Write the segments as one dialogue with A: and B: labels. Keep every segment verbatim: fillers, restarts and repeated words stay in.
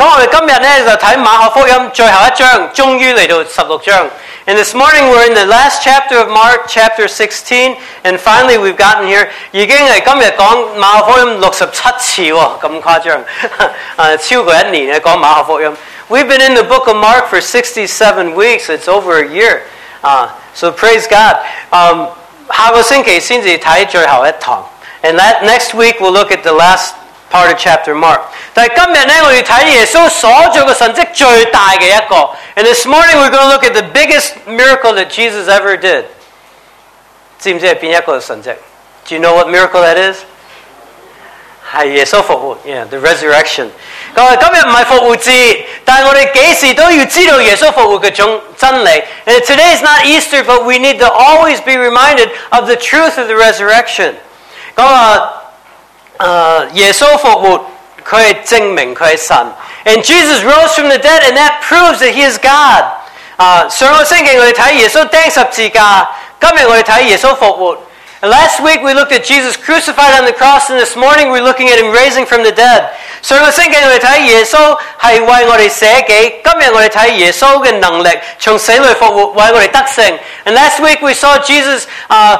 A: 咁我哋今日咧就睇馬可福音最後一章，終於嚟到十六章。And this morning we're in the last chapter of Mark, chapter sixteen, and finally we've gotten here. 已經係今日講馬可福音六十七次喎，咁誇張，誒超過一年嘅講馬可福音。We've been in the book of Mark for sixty-seven weeks. It's over a year. Uh, so praise God. Um, 下個星期先至睇最後一堂。And that next week we'll look at the last part of chapter Mark. 但係今日咧，我哋睇耶穌所做嘅神蹟最大嘅一個。And this morning we're going to look at the biggest miracle that Jesus ever did. 知唔知係邊一個神蹟 Do you know what miracle that is? 係耶穌復活 ，yeah, the resurrection. 咁啊，今日唔係復活節，但係我哋幾時都要知道耶穌復活嘅種真理。And today is not Easter, but we need to always be reminded of the truth of the resurrection. 咁啊，誒耶穌復活，佢係證明佢係神。And Jesus rose from the dead, and that proves that He is God. 啊，上個星期我哋睇耶穌釘十字架，今日我哋睇耶穌復活。Last week we looked at Jesus crucified on the cross, and this morning we're looking at Him raising from the dead. 上個星期我哋睇耶穌係為我哋捨己，今日我哋睇耶穌嘅能力從死裏復活，為我哋得勝。And last week we saw Jesus, uh,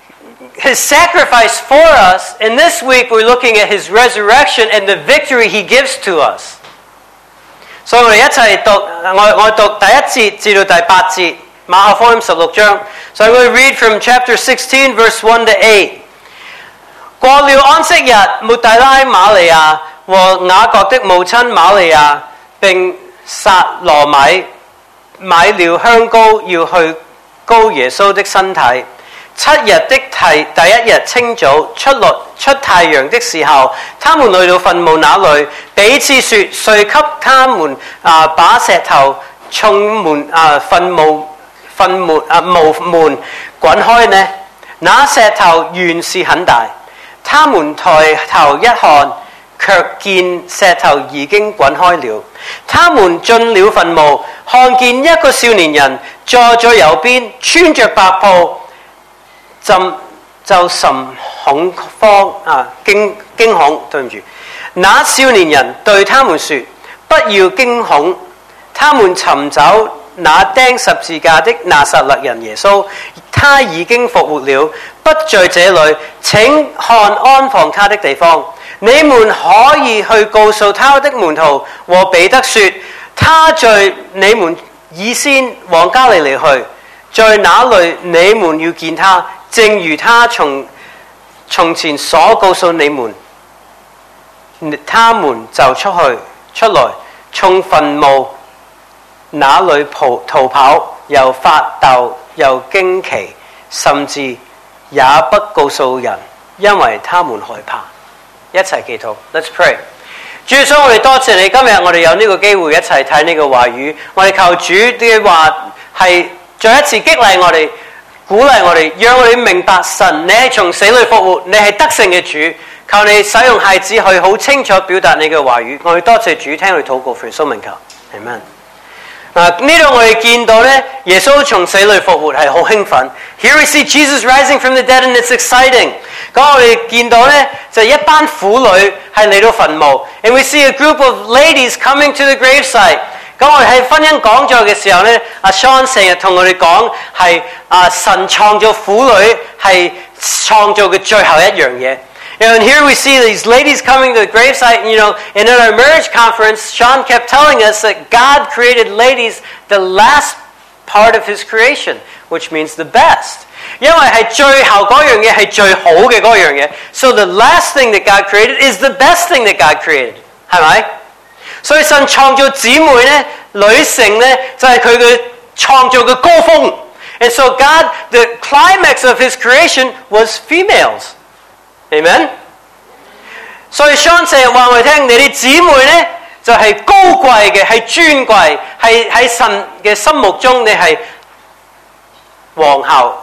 A: His sacrifice for us, and this week we're looking at His resurrection and the victory He gives to us. 所以我哋一齊讀，我我讀第一節至到第八節。馬可福音十六章 So I'm going to read from chapter sixteen, verse one to eight. 過了安息日，抹大拉瑪利亞和雅各的母親瑪利亞並撒羅米買了香膏，要去膏耶穌的身體。七日的第第一日清早出落出太陽的時候，他們來到墳墓那裏，彼此說：誰給他們啊把石頭從門啊墳墓墳門啊墓門滾開呢？那石頭原是很大，他們抬頭一看，卻見石頭已經滾開了。他們進了墳墓，看見一個少年人坐在右邊，穿着白袍，就就甚恐慌啊驚驚恐，對唔住。那少年人對他們說：不要驚恐，他們尋找那釘十字架的拿撒勒人耶穌，他已經復活了，不在這裏，請看安放他的地方。你們可以去告訴他的門徒和彼得說，他在你們以先往加利利去，在那裏你們要見他，正如他從從前所告訴你們。他們就出去出來，從墳墓那裏逃逃跑，又發抖又驚奇，甚至也不告訴人，因為他們害怕。一齊祈禱 ，Let's pray。主耶穌，我哋多謝你，今日我哋有呢個機會一齊睇呢個話語，我哋求主嘅話係再一次激勵我哋，鼓勵我哋，讓我哋明白神，你係從死裏復活，你係得勝嘅主。求你使用孩子去好清楚表達你嘅話語。我哋多謝主，聽我哋禱告，奉耶穌名求 ，Amen。啊！呢度我哋見到咧，耶穌從死裏復活係好興奮。Here we see Jesus rising from the dead, and it's exciting。咁我哋見到咧，就一班婦女係嚟到墳墓 ，and we see a group of ladies coming to the gravesite。咁我哋喺婚姻講座嘅時候咧，阿 Sean 成日同我哋講係啊神創造婦女係創造嘅最後一樣嘢。And here we see these ladies coming to the gravesite, and, you know, and at our marriage conference, Sean kept telling us that God created ladies the last part of His creation, which means the best. 因為係最後嗰樣嘢係最好嘅嗰樣嘢 So the last thing that God created is the best thing that God created. 係咪？所以神創造姊妹咧，女性咧就係佢嘅創造嘅高峰。And so God, the climax of His creation was females. Amen？ 所以 Sean 成日話我哋聽，你哋姊妹咧就係、是、高貴嘅，係尊貴，係喺神嘅心目中你係皇后、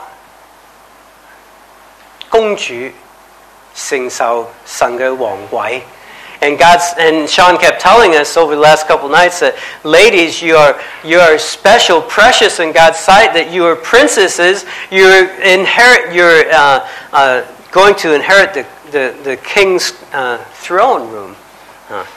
A: 公主，承受神嘅皇位。And God's and Sean kept telling us over the last couple nights that, ladies, you are you are special, precious in God's sight. That you are princesses. You inherit. You're uh, uh, going to inherit the the, the king's uh, throne room. Uh,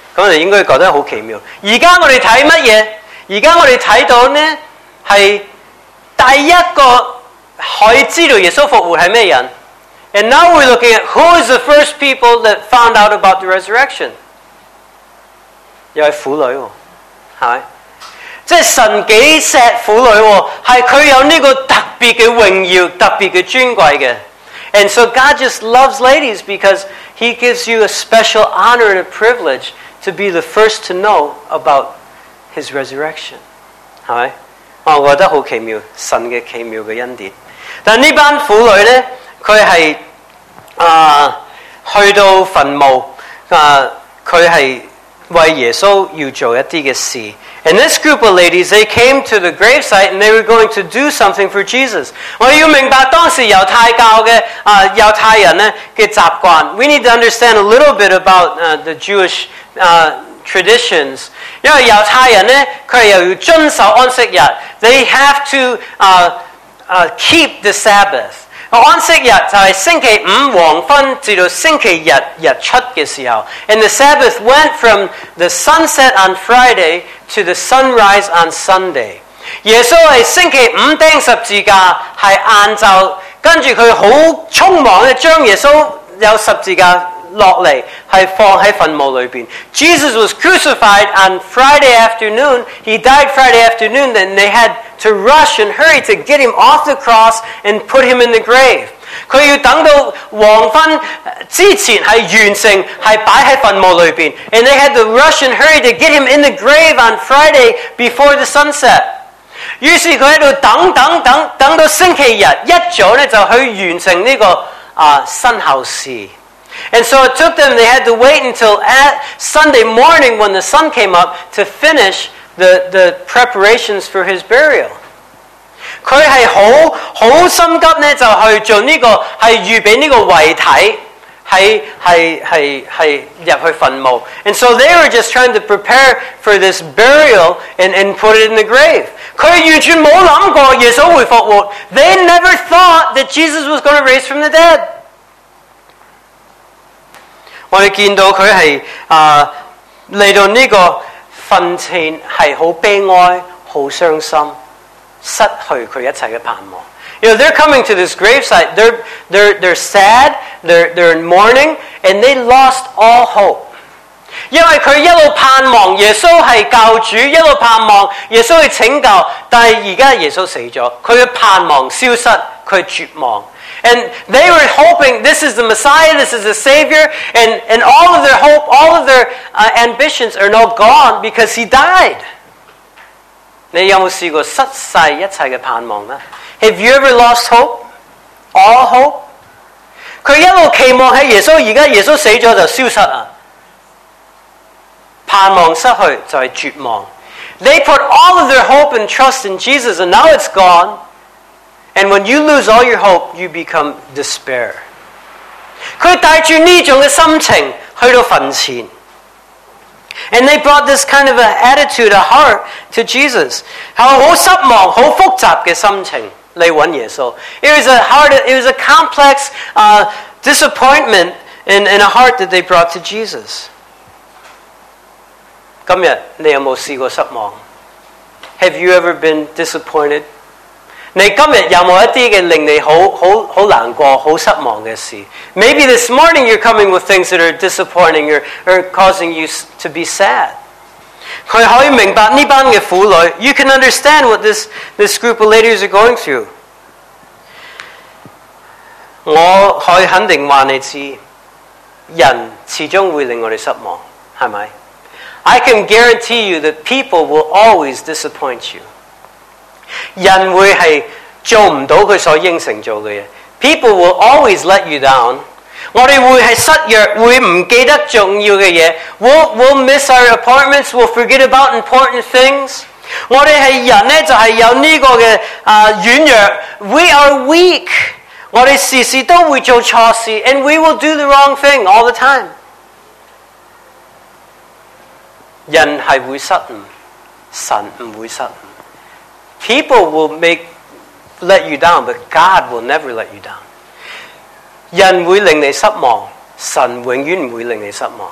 A: 咁我哋應該覺得好奇妙。而家我哋睇乜嘢？而家我哋睇到呢係第一個可以知道耶穌復活係咩人？ And now we're looking at who is the first people that found out about the resurrection？ 又係婦女喎，係咪？即係神幾錫婦女喎，係佢有呢個特別嘅榮耀、特別嘅尊貴嘅。And so God just loves ladies because He gives you a special honor and a privilege to be the first to know about His resurrection， 係咪？我覺得好奇妙，神嘅奇妙嘅恩典。但呢班婦女咧，佢係啊去到墳墓啊，佢係為耶穌要做一啲嘅事。And this group of ladies, they came to the gravesite and they were going to do something for Jesus. 我哋要明白當時猶太教嘅啊猶太人咧嘅習慣。We need to understand a little bit about uh, the Jewish uh, traditions. 因為猶太人咧，佢係又要遵守安息日。They have to uh, uh, keep the Sabbath. 安息日就係星期五黃昏至到星期日日出嘅時候。And the Sabbath went from the sunset on Friday to the sunrise on Sunday。耶穌係星期五釘十字架，係晏晝，跟住佢好匆忙嘅將耶穌有十字架落嚟，係放喺墳墓裏邊。Jesus was crucified on Friday afternoon. He died Friday afternoon. Then they had to rush and hurry to get him off the cross and put him in the grave. 佢要等到黃昏之前係完成，係擺喺墳墓裏邊。And they had to rush and hurry to get him in the grave on Friday before the sunset. 於是佢喺度等等等等到星期日一早咧就去完成呢、這個啊身後事。And so it took them, they had to wait until at Sunday morning when the sun came up to finish the, the preparations for his burial. 佢係好好心急咧，就去做呢、這個係預備呢個遺體，係係係係入去墳墓。And so they were just trying to prepare for this burial and, and put it in the grave. 佢完全冇諗過耶穌會復活。They never thought that Jesus was going to raise from the dead. 我哋見到佢係啊嚟到呢個墳前係好悲哀、好傷心，失去佢一切嘅盼望。You know, they're coming to this gravesite. They're they're they're sad. They're they're in mourning, and they lost all hope. 因為佢一路盼望耶穌係救主，一路盼望耶穌去拯救，但係而家耶穌死咗，佢嘅盼望消失，佢絕望。And they were hoping this is the Messiah, this is the Savior, and, and all of their hope, all of their uh, ambitions are now gone because He died. 你有冇試過失晒一切嘅盼望呢？ Have you ever lost hope? All hope? 佢一路期望喺耶穌，而家耶穌死咗就消失啊！盼望失去就係絕望。They put all of their hope and trust in Jesus, and now it's gone. And when you lose all your hope, you become despair. 佢帶住呢種嘅心情去到墳前。And they brought this kind of an attitude, a heart to Jesus. 係好失望、好複雜嘅心情嚟揾耶穌。It was a heart, it was a complex uh, disappointment in, in a heart that they brought to Jesus. 今日你有冇試過失望？ Have you ever been disappointed? 你今日有冇一啲嘅令你好好好難過、好失望嘅事 ？Maybe this morning you're coming with things that are disappointing or, or causing you to be sad. 佢可以明白呢班嘅婦女 ，You can understand what this this group of ladies are going through. 我可以肯定話你知，人始終會令我哋失望，係咪？ I can guarantee you that people will always disappoint you. 人會係做唔到佢所應承做嘅嘢。People will always let you down. 我哋會係失約，會唔記得重要嘅嘢。We'll, we'll miss our appointments. We'll forget about important things. 我哋係人咧，就係有呢個嘅啊軟弱。We are weak. 我哋時時都會做錯事 ，and we will do the wrong thing all the time. 人係會失誤，神唔會失誤。People will make let you down, but God will never let you down. 人會令你失望，神永遠唔會令你失望。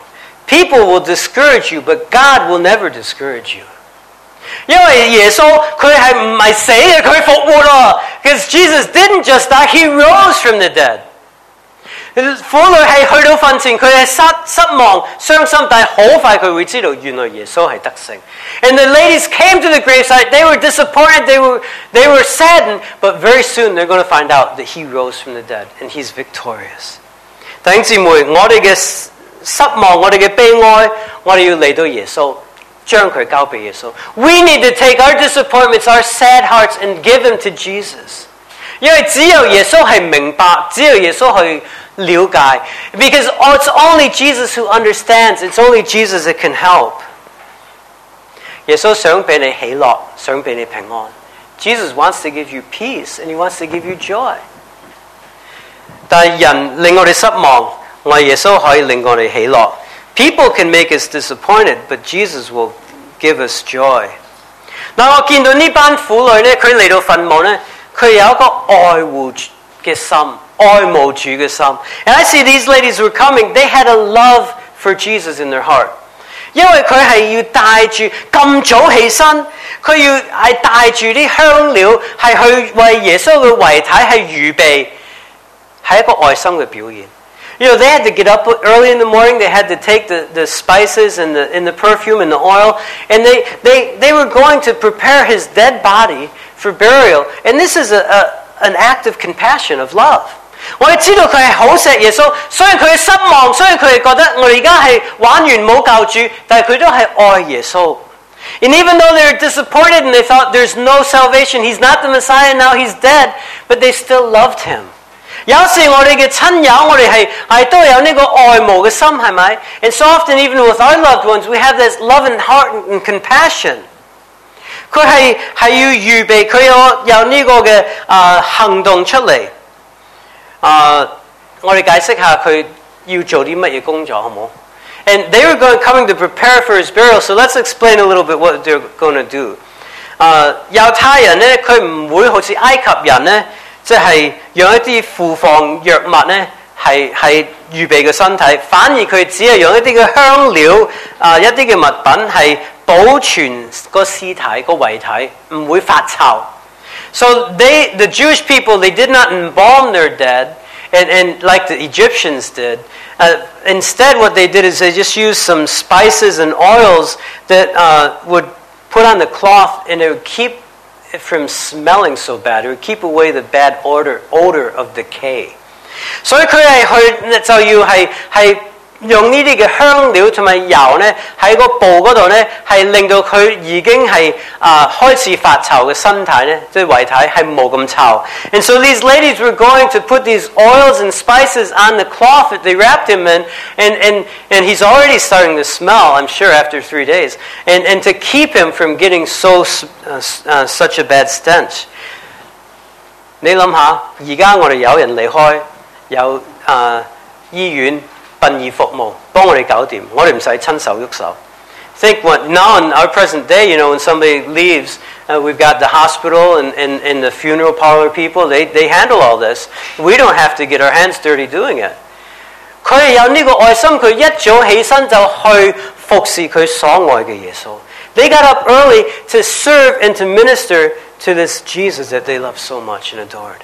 A: People will discourage you, but God will never discourage you. 因為耶穌佢係唔係死嘅，佢復活咯。Because Jesus didn't just die, he rose from the dead. 婦女係去到墳前，佢係失失望、傷心，但係好快佢會知道原來耶穌係得勝。And the ladies came to the gravesite. They were disappointed. They were they were saddened. But very soon they're going to find out that he rose from the dead and he's victorious. 弟兄姊妹，我哋嘅失望，我哋嘅悲哀，我哋要嚟到耶穌。將佢交俾耶穌。We need to take our disappointments, our sad hearts, and give them to Jesus. 因為只有耶穌係明白，只有耶穌去了解。Because it's only Jesus who understands. It's only Jesus that can help. 耶穌想俾你喜樂，想俾你平安。Jesus wants to give you peace, and he wants to give you joy. 但係人令我哋失望，我耶穌可以令我哋喜樂。People can make us disappointed, but Jesus will give us joy. 嗱，我見到呢班婦女咧，佢嚟到墳墓咧，佢有一個愛護嘅心，愛慕主嘅心。And I see these ladies were coming. They had a love for Jesus in their heart. 因為佢係要帶住咁早起身，佢要係帶住啲香料，係去為耶穌嘅遺體係預備，係一個愛心嘅表現。You know, they had to get up early in the morning. They had to take the, the spices and the, and the perfume and the oil. And they, they, they were going to prepare his dead body for burial. And this is a, a, an act of compassion, of love. 我哋知道佢係好錫耶穌，雖然佢失望，雖然佢係覺得我哋而家係玩完冇救主，但係佢都係愛耶穌。And even though they were disappointed and they thought there's no salvation, he's not the Messiah, now he's dead, but they still loved him. 有時我哋嘅親友，我哋係係都有呢個愛慕嘅心，係咪 ？And so often, even with our loved ones, we have this love and heart and compassion. 佢係係要預備，佢有有呢個嘅啊行動出嚟。啊，我哋解釋下佢要做啲乜嘢工作，好冇 ？And they were going coming to prepare for his burial. So let's explain a little bit what they're going to do. 啊，猶太人咧，佢唔會好似埃及人咧。即係用一啲附放藥物咧，係係預備嘅身體，反而佢只係用一啲嘅香料啊，一啲嘅物品係保存個屍體個遺體，唔會發臭。So they, the Jewish people, they did not embalm their dead, and and like the Egyptians did. Uh, instead, what they did is they just used some spices and oils that uh, would put on the cloth, and it would keep from smelling so bad. It would keep away the bad odor, odor of decay. 所以佢係去就要係係用呢啲嘅香料同埋油咧，喺個布嗰度咧，係令到佢已經係啊、呃、開始發臭嘅身體咧，即係遺體係冇咁臭。And so these ladies were going to put these oils and spices on the cloth that they wrapped him in, and and and he's already starting to smell, I'm sure, after three days. And and to keep him from getting so uh, uh, such a bad stench. 你諗下，而家我哋有人離開，有啊、呃、醫院。殯儀服務幫我哋搞掂，我哋唔使親手喐手。Think what now in our present day, you know, when somebody leaves, uh, we've got the hospital and, and, and the funeral parlor people. They they handle all this. We don't have to get our hands dirty doing it. 佢哋有呢個愛心，佢一早起身就去服侍佢所愛嘅耶穌。They got up early to serve and to minister to this Jesus that they love so much and adored.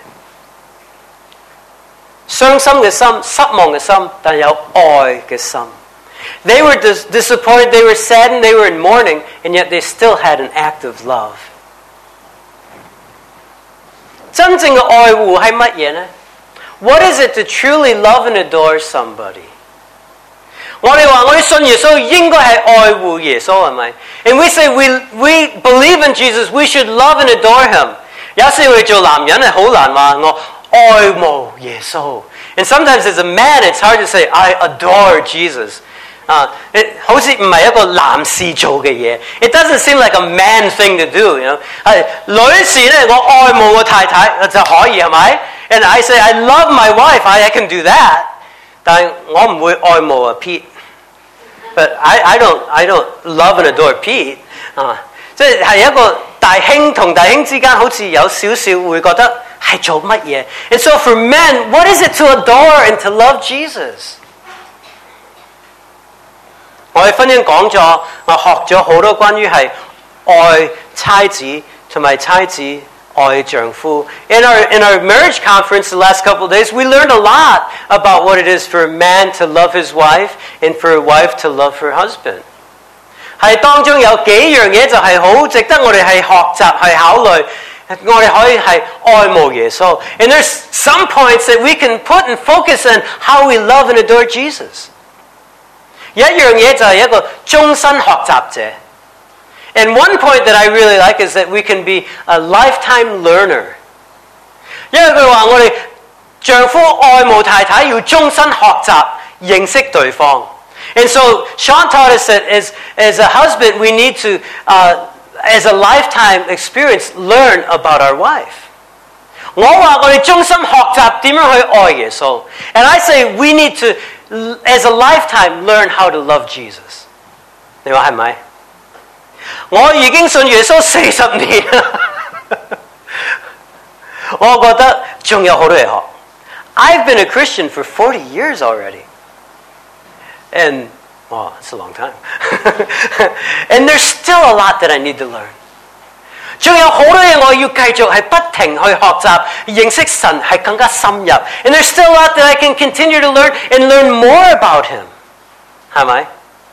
A: 傷心嘅心，失望嘅心，但有愛嘅心。They were dis- disappointed, they were saddened, they were in mourning, and yet they still had an act of love. 真正嘅愛護係乜嘢呢？ What is it to truly love and adore somebody? 我哋話我哋信耶穌應該係愛護耶穌係咪 ？And we say we we believe in Jesus, we should love and adore him. 有時我哋做男人係好難話我。愛慕耶穌 And sometimes as a man, it's hard to say, I adore Jesus. Uh, it, 好似唔係一個男士做嘅嘢 It doesn't seem like a man thing to do, you know. 係女士咧，我愛慕我太太就可以係咪 And I say, I love my wife, I, I can do that. 但係我唔會愛慕啊 Pete. But I, I, don't, I don't love and adore Pete. 啊，即係係一個大兄同大兄之間好似有少少會覺得係做乜嘢 And so for men, what is it to adore and to love Jesus? 我哋婚姻講咗，我學咗好多關於係愛妻子同埋妻子愛丈夫。In our in our marriage conference the last couple of days, we learned a lot about what it is for a man to love his wife and for a wife to love her husband. 係當中有幾樣嘢就係好值得我哋係學習係考慮。我哋可以係愛慕耶穌。And there's some points that we can put and focus on how we love and adore Jesus. 有一樣嘢就係一個終身學習者。And one point that I really like is that we can be a lifetime learner. 因為佢話我哋丈夫愛慕太太要終身學習認識對方。And so Sean taught us that as, as a husband we need to, uh, as a lifetime experience, learn about our wife. 我話我哋終身學習點樣去愛耶穌。And I say we need to, as a lifetime, learn how to love Jesus. 你話係咪？我已經信耶穌四十年啦，我覺得仲有好多嘢學。I've been a Christian for forty years already. And, wow, that's a long time. And there's still a lot that I need to learn. 仲有好多嘢我要繼續係不停去學習，認識神係更加深入。And there's still a lot that I can continue to learn and learn more about Him. 係咪？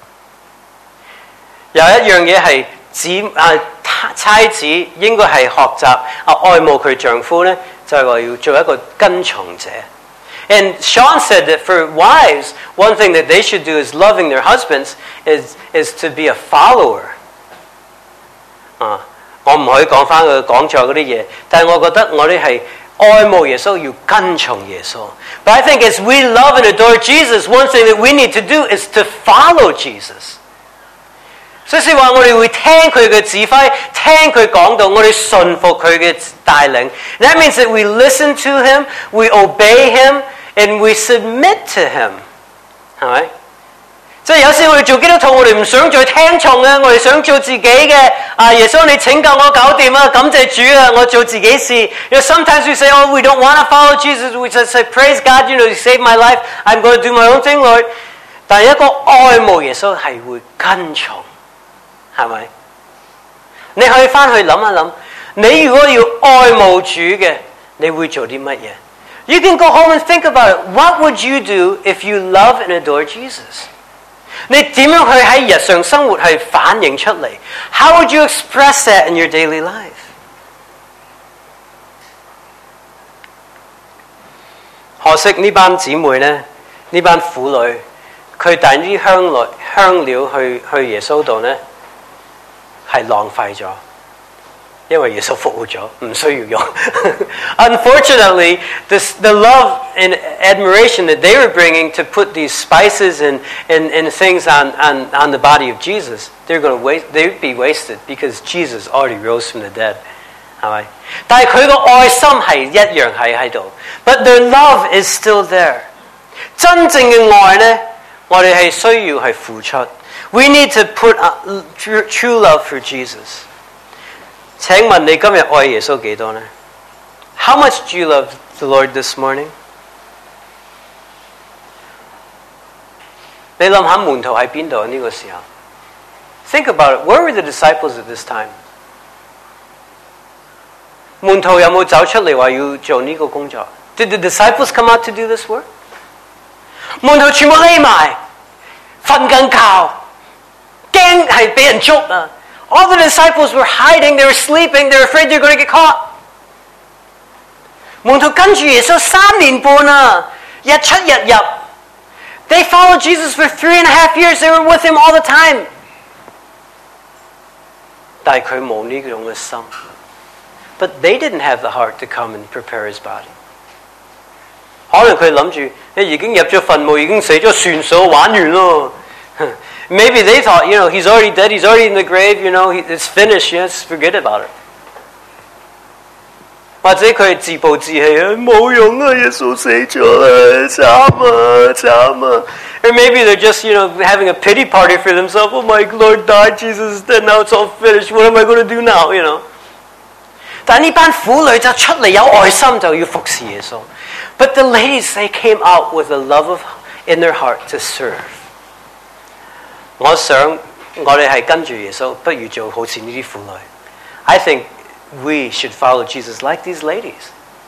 A: 有一樣嘢係子啊妻子應該係學習啊愛慕佢丈夫咧，就係話要做一個跟從者。And Sean said that for wives, one thing that they should do is loving their husbands is is to be a follower. 啊，我唔可以講翻佢講座嗰啲嘢，但係我覺得我哋係愛慕耶穌要跟從耶穌。But I think as we love and adore Jesus, one thing that we need to do is to follow Jesus. 所以話我哋會聽佢嘅指揮，聽佢講道，我哋順服佢嘅帶領。That means that we listen to him, we obey him, and we submit to him. 係咪？即係有時我哋做基督徒，我哋唔想再聽從啊，我哋想做自己嘅。啊，耶穌你拯救我搞掂啊，感謝主啊，我做自己事。You know, sometimes we say, oh, we don't want to follow Jesus. We just say, praise God, you know, you saved my life. I'm going to do my own thing, Lord. 但係一個愛慕耶穌係會跟從。係咪？你可以翻去諗一諗，你如果要愛慕主嘅，你會做啲乜嘢？ You can go home and think about it. What would you do if you love and adore Jesus? 你點樣去喺日常生活係反映出嚟 ？How would you express that in your daily life? 可惜呢班姊妹咧，呢班婦女，佢帶啲香料香料去去耶穌度咧。係浪費咗，因為耶穌復活咗，唔需要用。Unfortunately, this, the love and admiration that they were bringing to put these spices and, and, and things on, on, on the body of Jesus, they're going to waste, they'd be wasted because Jesus already rose from the dead. 係咪？但係佢個愛心係一樣係喺度 ，but their love is still there. 真正嘅愛咧，我哋係需要係付出。We need to put true, true love for Jesus. 請問你今日愛耶穌幾多呢？ How much do you love the Lord this morning? 你諗下門徒喺邊度呢個時候 ？Think about it. Where were the disciples at this time? 門徒有冇走出嚟話要做呢個工作 ？Did the disciples come out to do this work? 門徒全部匿埋，瞓緊覺。驚係俾人捉啊 ！All the disciples were hiding, they were sleeping, they were afraid they're going to get caught. 門徒跟住耶穌三年半啊，日出日入。They followed Jesus for three and a half years. They were with him all the time. 但係佢冇呢種嘅心。But they didn't have the heart to come and prepare his body. 可能佢諗住，你已經入咗墳墓，已經死咗，算數玩完咯。Maybe they thought, you know, he's already dead, he's already in the grave, you know, it's finished, yes, forget about it. 或者佢自暴自棄啊，冇用啊，耶穌死咗啦，慘啊，慘啊。Or maybe they're just, you know, having a pity party for themselves. Oh, my Lord died, Jesus is dead, now it's all finished. What am I going to do now, you know? 但係呢班婦女就出嚟有愛心，就要服侍耶穌。But the ladies, they came out with a love of in their heart to serve. 我想我哋係跟住耶穌，不如做好似呢啲婦女。I think we should follow Jesus like these ladies，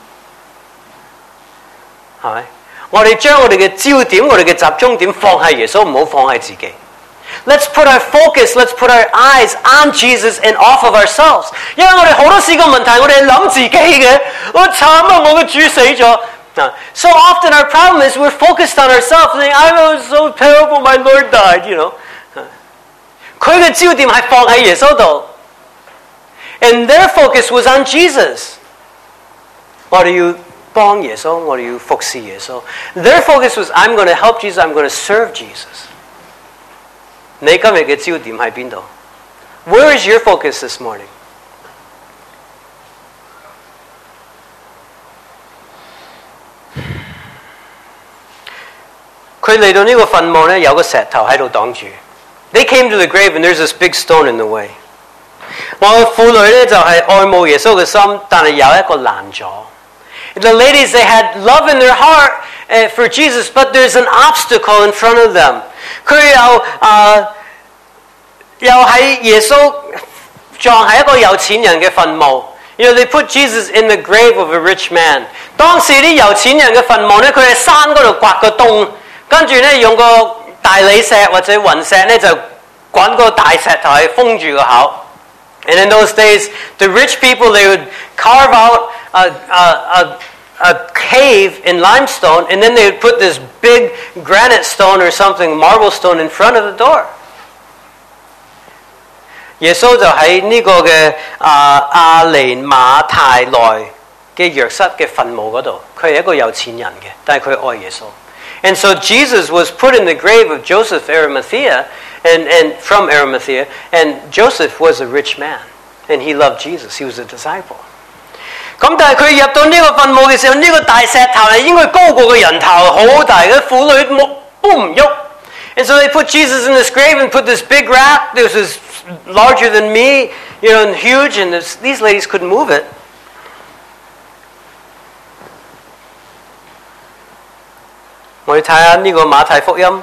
A: 係咪？我哋將我哋嘅焦點、我哋嘅集中點放喺耶穌，唔好放喺自己。Let's put our focus, let's put our eyes on Jesus and off of ourselves。因為我哋好多時個問題，我哋係諗自己嘅，我慘啊！我嘅主死咗。So often our problem is we're focused on ourselves, saying, I was so terrible, my Lord died, you know. 佢嘅焦點係放喺耶穌度。And their focus was on Jesus。我哋要幫耶穌，我哋要服侍耶穌。Their focus was, I'm going to help Jesus, I'm going to serve Jesus。你今日嘅焦點喺邊度？ Where is your focus this morning？ 佢嚟到呢個墳墓咧，有個石頭喺度擋住。They came to the grave and there's this big stone in the way。我嘅婦女咧就係愛慕耶穌嘅心，但係有一個攔阻。The ladies, they had love in their heart uh, for Jesus, but there's an obstacle in front of them。佢又啊，又喺耶穌葬喺一個有錢人嘅墳墓。You know, they put Jesus in the grave of a rich man。當時啲有錢人嘅墳墓咧，佢喺山嗰度掘個洞，跟住咧用個大理石或者雲石咧就滾個大石頭去封住個口。And in those days, the rich people, they would carve out a, a, a, a cave in limestone, and then they would put this big granite stone or something, marble stone, in front of the door。耶穌就喺呢個嘅啊亞利馬太內嘅約瑟嘅墳墓嗰度，佢係一個有錢人嘅，但係佢愛耶穌。And so Jesus was put in the grave of Joseph Arimathea, and, and from Arimathea, and Joseph was a rich man, and he loved Jesus. He was a disciple. 咁但係佢入到呢個墳墓嘅時候，呢個大石頭係應該高過個人頭，好大嘅婦女冇都唔喐。And so they put Jesus in this grave and put this big rock. This was larger than me, you know, and huge, and this, these ladies couldn't move it. 我哋睇下呢個馬太福音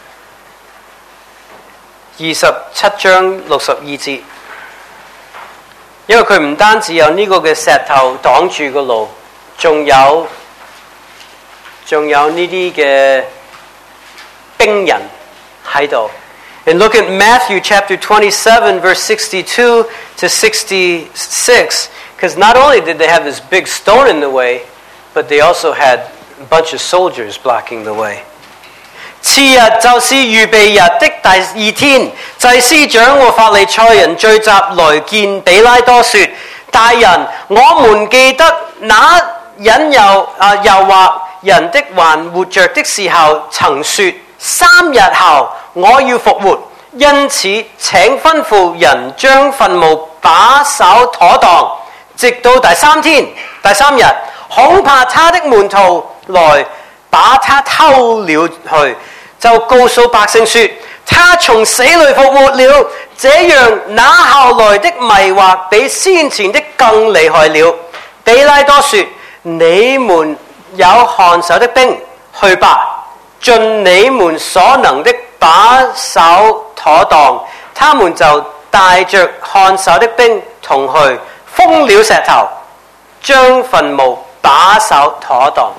A: 二十七章六十二節，因為佢唔單止有呢個嘅石頭擋住個路，仲有仲有呢啲嘅兵人喺度。And look at Matthew chapter twenty-seven, verse sixty-two to sixty-six, because not only did they have this big stone in the way, but they also had a bunch of soldiers blocking the way。 次日就是預備日的第二天，祭司長和法利賽人聚集來見彼拉多，說：大人，我們記得那引誘啊誘惑人的還活着的時候，曾說三日後我要復活，因此請吩咐人將墳墓把守妥當，直到第三天、第三日，恐怕他的門徒來把他偷了去，就告訴百姓說：他從死裏復活了。這樣那後來的迷惑比先前的更厲害了。彼拉多說：你們有看守的兵，去吧，盡你們所能的把守妥當。他們就帶着看守的兵同去，封了石頭，將墳墓把守妥當。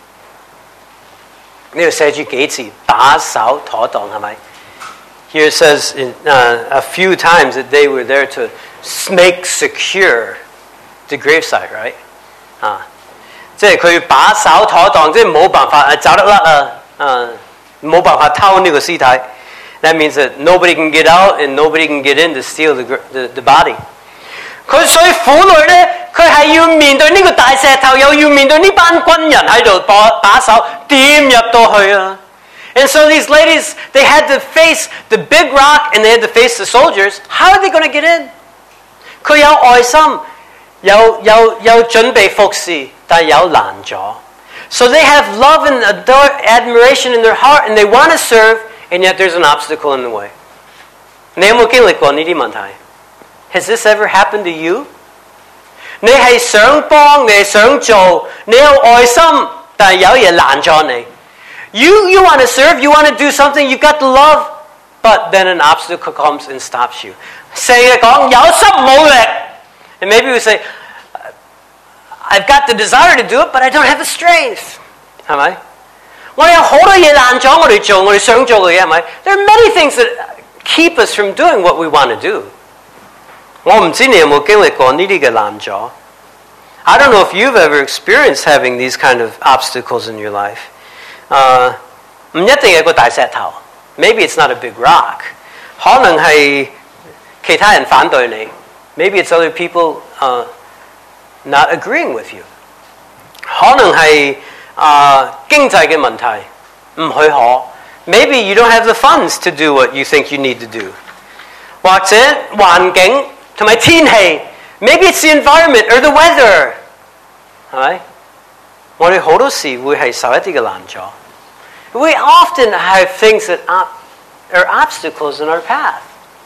A: 呢度寫住幾字，把守妥當係咪？ Here it says in, uh, a few times that they were there to make secure the gravesite, right? 啊，即係佢把守妥當，即係冇辦法誒走得甩啊，啊冇辦法偷呢個屍體。That means that nobody can get out and nobody can get in to steal the the, the body。佢所以婦女咧，佢係要面對呢個大石頭，又要面對呢班軍人喺度把把守，點入到去啊？ And so these ladies, they had to face the big rock and they had to face the soldiers. How are they going to get in? 佢有愛心，有有有準備服侍，但係有攔阻。So they have love and admiration in their heart, and they want to serve, and yet there's an obstacle in the way. 你有冇經歷過呢啲問題？ Has this ever happened to you? 你係想幫，你係想做，你有愛心，但係有嘢攔咗你。You, you want to serve, you want to do something, you've got the love, but then an obstacle comes and stops you. 四嘅講有心冇力 and maybe we say, I've got the desire to do it, but I don't have the strength. 係咪？我哋有好多嘢攔咗我哋做我哋想做嘅嘢，係咪？ There are many things that keep us from doing what we want to do. 我唔知你有冇經歷過呢啲嘅攔阻。I don't know if you've ever experienced having these kind of obstacles in your life. 誒，唔一定係個大石頭。Maybe it's not a big rock. 可能係其他人反對你。Maybe it's other people uh, not agreeing with you. 可能係誒經濟嘅問題唔許可。Maybe you don't have the funds to do what you think you need to do. 或者環境同埋天氣。Maybe it's the environment or the weather. 係咪？我哋好多時會係受一啲嘅攔阻。We often have things that are obstacles in our path.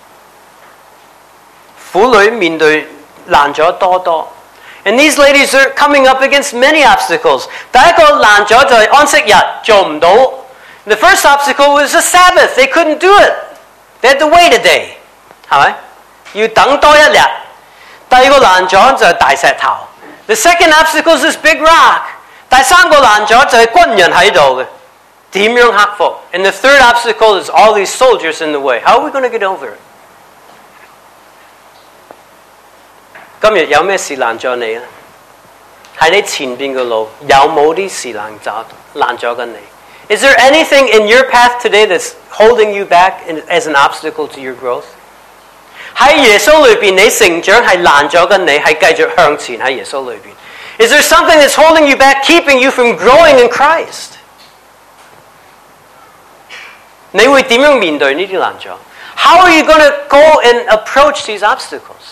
A: 婦女面對攔阻多多。And these ladies are coming up against many obstacles. 第一個攔阻就係安息日做唔到。The first obstacle was the Sabbath. They couldn't do it. They had to wait a day. 係咪？要等多一日。第二個攔阻就係大石頭。The second obstacle is this big rock. 第三個攔阻就係軍人喺度嘅，點樣克服 ？And the third obstacle is all these soldiers in the way. How are we going to get over it? 今日有咩事攔阻你啊？喺你前邊嘅路有冇啲事攔阻攔阻緊你 ？Is there anything in your path today that's holding you back as an obstacle to your growth? 喺耶穌裏邊，你成長係攔阻緊你，係繼續向前喺耶穌裏邊。Is there something that's holding you back, keeping you from growing in Christ? 你會點樣面對呢啲攔阻 ？How are you going to go and approach these obstacles?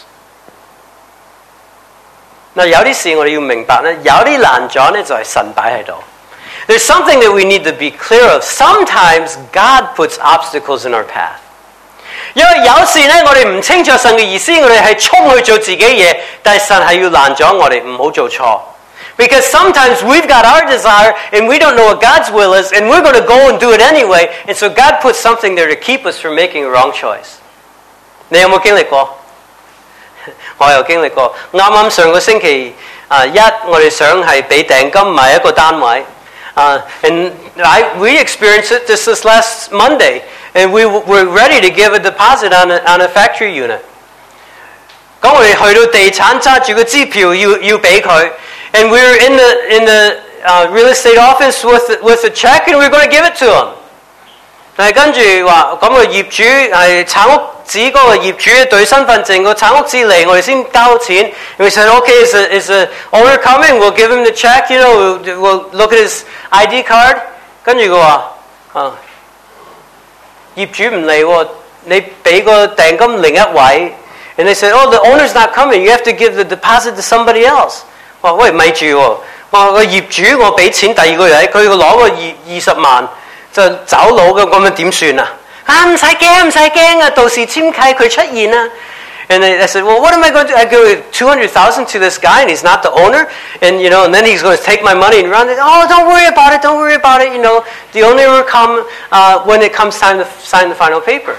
A: 嗱，有啲事我哋要明白咧，有啲攔阻咧就係神擺喺度。There's something that we need to be clear of. Sometimes God puts obstacles in our path. 因為有時咧，我哋唔清楚神嘅意思，我哋係衝去做自己嘢，但係神係要攔阻我哋唔好做錯。Because sometimes we've got our desire and we don't know what God's will is, and we're going to go and do it anyway, and so God puts something there to keep us from making a wrong choice. 你有冇經歷過？我有經歷過。啱啱上個星期啊一，我哋想係俾訂金買一個單位。Uh, and I, we experienced it this, this last Monday, and we were ready to give a deposit on a, on a factory unit. 咁我哋去到地產揸住個支票要要俾佢 and we were in the in the uh, real estate office with with a check, and we were going to give it to him. 但係跟住話咁個業主係產屋指嗰個業主對身份證個產屋紙嚟，我哋先交錢。And we said, okay, is a, is the owner coming? We'll give him the check. You know, we'll, we'll look at his I D card. 跟住佢話啊，業主唔嚟喎，你俾個訂金另一位。And they said, oh, the owner's not coming. You have to give the deposit to somebody else. 我話喂，咪住喎，我話個業主我俾錢第二個人，佢攞個二二十萬。就走佬嘅咁樣點算啊？啊唔使驚唔使驚啊！到時簽契佢出現啊！ And I said, well, what am I going to do? I give two hundred thousand to this guy, and he's not the owner, and you know, and then he's going to take my money and run it. Oh, don't worry about it, don't worry about it. You know, the owner will come uh, when it comes time to sign the final paper.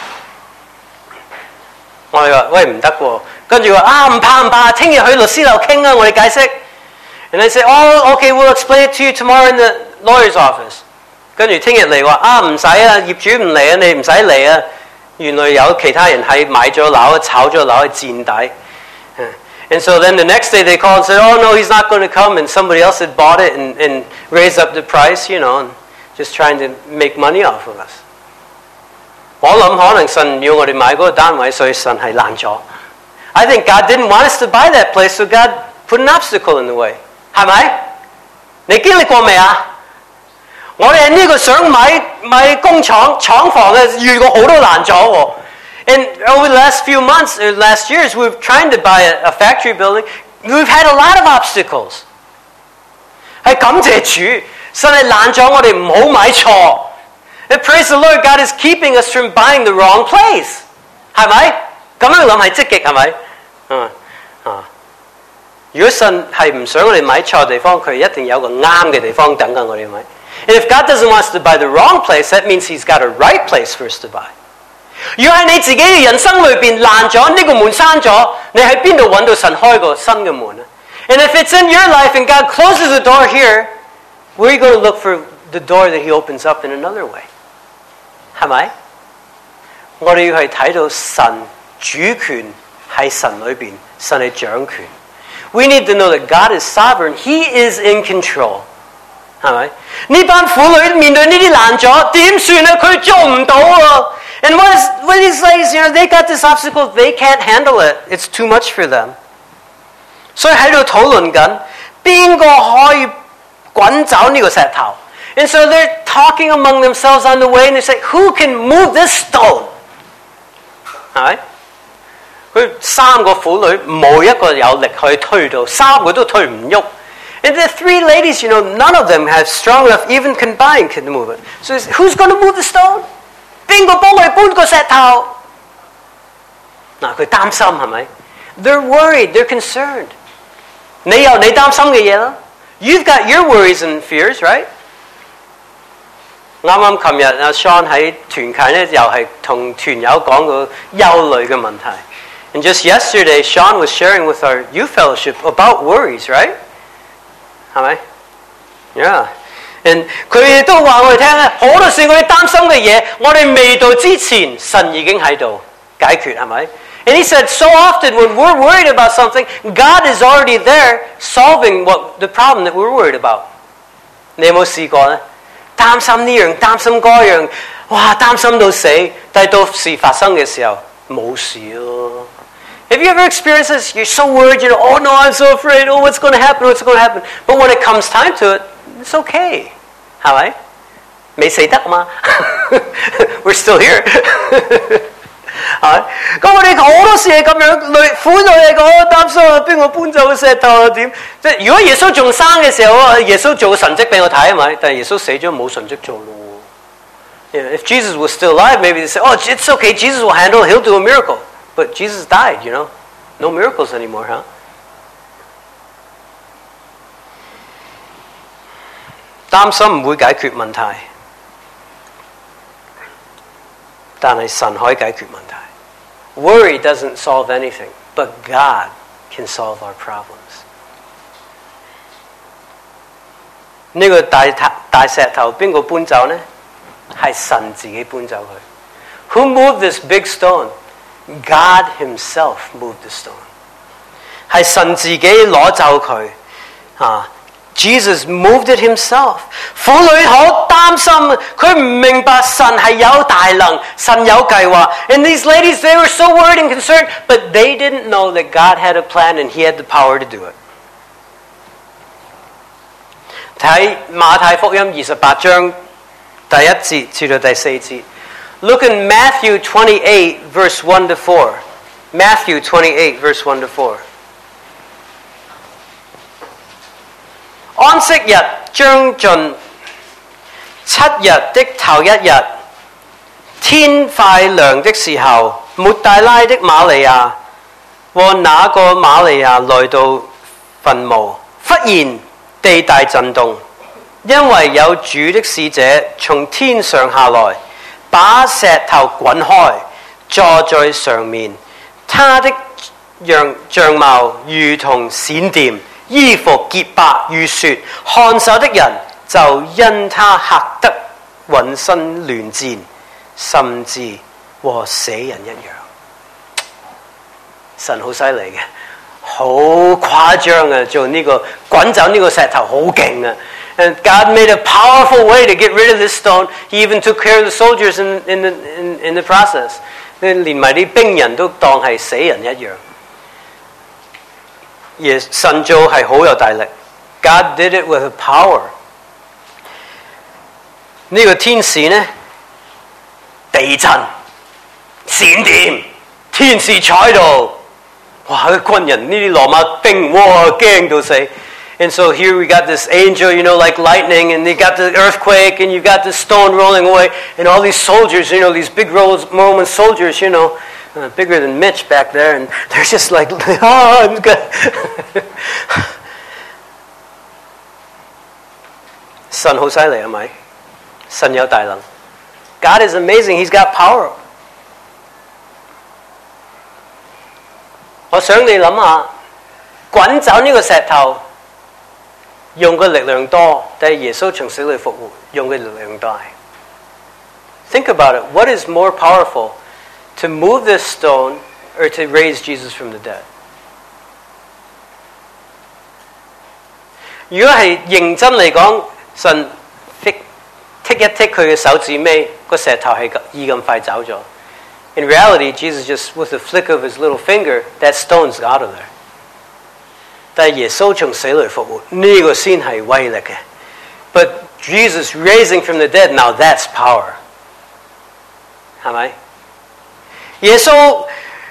A: 我哋話喂唔得喎，跟住話啊唔怕唔怕，聽日去律師樓傾啊，我哋解釋。And I said, oh, okay, we'll explain it to you tomorrow in the lawyer's office. 跟住聽日嚟話啊唔使啊，業主唔嚟啊，你唔使嚟啊。原來有其他人係買咗樓、炒咗樓去墊底。And so then the next day they called and said, oh no, he's not going to come, and somebody else had bought it and, and raised up the price, you know, and just trying to make money off of us. 我諗可能神唔要我哋買嗰個單位，所以神係攔咗。I think God didn't want us to buy that place, so God put an obstacle in the way. 係咪？你經歷過未啊？我哋呢個想買買工廠廠房嘅遇過好多難阻喎。And over the last few months, or last years, we've trying to buy a, a factory building. We've had a lot of obstacles. 係感謝主，神係攔咗我哋唔好買錯。And praise the Lord, God is keeping us from buying the wrong place. 係咪？咁樣諗係積極係咪？嗯啊。如果神係唔想我哋買錯地方，佢一定有個啱嘅地方等緊我哋買。And if God doesn't want us to buy the wrong place, that means He's got a right place for us to buy. 如果喺你自己嘅人生裏邊爛咗，呢個門閂咗，你喺邊度揾到神開個新嘅門啊？ And if it's in your life and God closes the door here, where are you going to look for the door that He opens up in another way? 係咪？我哋要係睇到神主權喺神裏邊，神係掌權。We need to know that God is sovereign. He is in control. 係咪？呢班婦女面對呢啲難咗，點算啊？佢做唔到啊！ And what is what these ladies, you know, they got this obstacle, they can't handle it. It's too much for them. 所以喺度討論緊，邊個可以滾走呢個石頭？ And so they're talking among themselves on the way, and they say, "Who can move this stone?" 係咪？佢三個婦女冇一個有力去推到，三個都推唔喐。And the three ladies, you know, none of them have strong enough, even combined, can move it. So who's going to move the stone? 邊個幫我哋搬個石頭？嗱，佢擔心係咪 ？They're worried, they're concerned. 你有你擔心嘅嘢啦。You've got your worries and fears, right? 啱啱琴日阿 Sean 喺團契咧，又係同團友講個憂慮嘅問題。And just yesterday, Sean was sharing with our youth fellowship about worries, right? 係咪 ？Yeah. And 佢亦都話我哋聽咧，好多時我哋擔心嘅嘢，我哋未到之前，神已經喺度解決，係咪？ And he said, so often when we're worried about something, God is already there solving what the problem that we're worried about. 你有冇試過咧？擔心呢樣，擔心嗰樣，哇！擔心到死，但係到事發生嘅時候冇事咯。Have you ever experienced this? You're so worried, you know, oh no, I'm so afraid, oh what's going to happen, what's going to happen? But when it comes time to it, it's okay. 係咪？未死得嘛？We're still here 係咪？咁我哋好多時係咁樣，女婦女嚟講擔心啊，邊個搬走個石頭啊？點？即係如果耶穌仲生嘅時候啊，耶穌做個神蹟俾我睇係咪？但係耶穌死咗冇神蹟做咯。Yeah, if Jesus was still alive, maybe they say, oh, it's okay, Jesus will handle it, he'll do a miracle. But Jesus died, you know, no miracles anymore, huh? 擔心唔會解決問題，但係神可以解決問題。Worry doesn't solve anything, but God can solve our problems. 呢個大大石頭邊個搬走呢？係神自己搬走佢。Who moved this big stone? God Himself moved the stone. 係神自己攞走佢啊。Jesus moved it himself. 婦女好擔心，佢唔明白神係有大能，神有計劃。And these ladies, they were so worried and concerned, but they didn't know that God had a plan and He had the power to do it. 睇馬太福音二十八章第一節至到第四節。Look in Matthew twenty-eight, verse one to four. Matthew twenty-eight, verse one to four. 安息日將盡，七日的頭一日，天快亮的時候，抹大拉的瑪利亞和那個瑪利亞來到墳墓，忽然地大震動，因為有主的使者從天上下來，把石頭滾開，坐在上面。他的樣相貌如同閃電，衣服潔白如雪，看守的人就因他嚇得渾身亂戰，甚至和死人一樣。神好犀利嘅，好誇張啊！做呢、這個滾走呢個石頭好勁啊！ And God made a powerful way to get rid of this stone. He even took care of the soldiers in, in, the, in, in the process. 連埋啲兵人都當係死人一樣。而神做係好有大力。God did it with a power. 呢個天使呢，地震、閃電、天使坐喺度，哇！啲軍人呢啲羅馬兵，哇！驚到死。And so here we got this angel, you know, like lightning, and they got the earthquake, and you got the stone rolling away, and all these soldiers, you know, these big Roman soldiers, you know, uh, bigger than Mitch back there, and they're just like, oh, I'm good. 神好犀利係咪？神有大能。God is amazing. He's got power. 我想你諗下，滾走呢個石頭，用嘅力量多，定係耶穌從死裏復活用嘅力量大？ Think about it. What is more powerful, to move this stone or to raise Jesus from the dead? 如果係認真嚟講，神剔剔一剔佢嘅手指尾，個石頭係已咁快走咗。In reality, Jesus just, with a flick of his little finger, that stone's out of there. 但係耶穌從死裏復活，呢個先係威力嘅。But Jesus raising from the dead, now that's power. 係咪？耶穌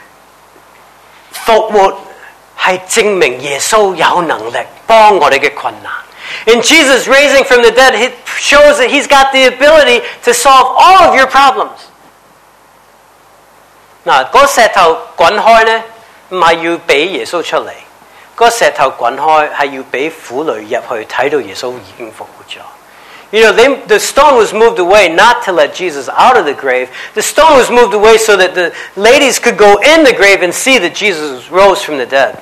A: 復活係證明耶穌有能力幫我哋嘅困難。And Jesus raising from the dead, it shows that he's got the ability to solve all of your problems. 嗱，嗰石頭滾開呢，唔係要俾耶穌出嚟，嗰石頭滾開係要俾婦女入去睇到耶穌已經復活咗。You know, they, the stone was moved away not to let Jesus out of the grave. The stone was moved away so that the ladies could go in the grave and see that Jesus rose from the dead.